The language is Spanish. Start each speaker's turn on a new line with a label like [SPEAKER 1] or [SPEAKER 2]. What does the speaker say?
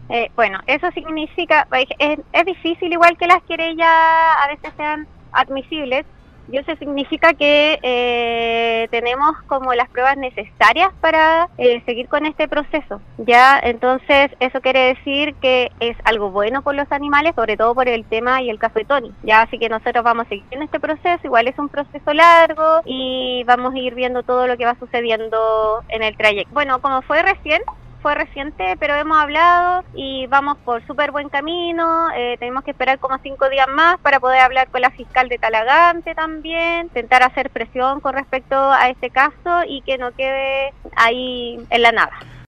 [SPEAKER 1] Bueno, eso significa, es difícil igual que las querellas a veces sean admisibles, y eso significa que tenemos como las pruebas necesarias para seguir con este proceso, ¿ya? Entonces, eso quiere decir que es algo bueno por los animales, sobre todo por el tema y el caso de Tony, ¿ya? Así que nosotros vamos a seguir en este proceso, igual es un proceso largo y vamos a ir viendo todo lo que va sucediendo en el trayecto. Bueno, como fue reciente, pero hemos hablado y vamos por súper buen camino. Tenemos que esperar como 5 días más para poder hablar con la fiscal de Talagante también, intentar hacer presión con respecto a este caso y que no quede ahí en la nada.